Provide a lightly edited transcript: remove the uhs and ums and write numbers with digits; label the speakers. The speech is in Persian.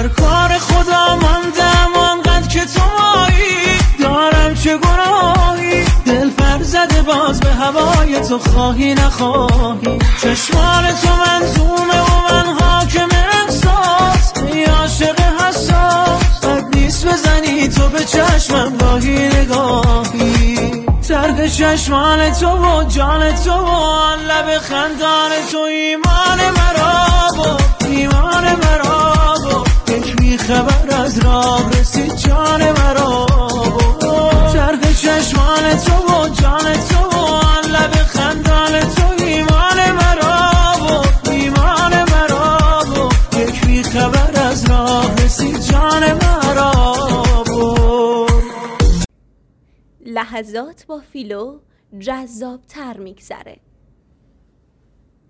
Speaker 1: در کار خدا ماندم آنقدر که تو مایی، دارم چه گناهی دل پر زده باز به هوای تو، خواهی نخواهی چشمان تو منظومه و من حاکم احساس، ای عاشق حساس بد نیست بزنی تو به چشمم گاهی نگاهی، طرح چشمان تو و جان تو و آن لب خندان تو ایمان مرا بود، ایمان مرا بود، یک بی خبر از راه رسید جان مرا بود، طرح چشمان تو و جان تو و آن لب خندان تو ایمان مرا بود، ایمان مرا بود، یک بی خبر از راه رسید جان مرا بود.
Speaker 2: لحظات با فیلو جذاب‌تر میگذره.